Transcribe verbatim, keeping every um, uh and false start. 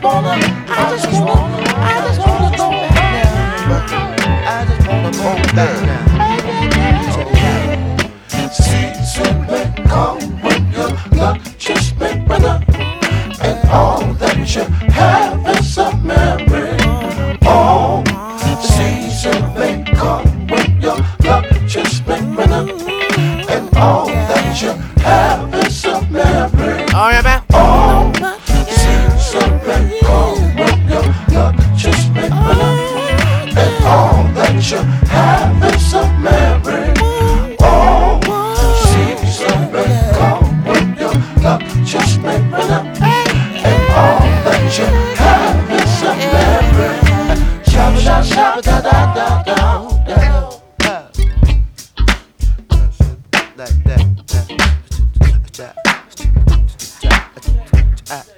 wanna, I just wanna, I just wanna go back now. I just wanna go back now. Season may come when your luck just may run up, and all that you have is a memory. Oh, the season may come when your luck just may run up, and all that you have is a memory. All right, man. Oh, the season may come when your luck just may run up, and all that you have is a memory. Oh, the season may come when your luck just may run up, and all that you have is a memory. Shabba da shabba da da da da da. Like that. that, that, that, that, that, that.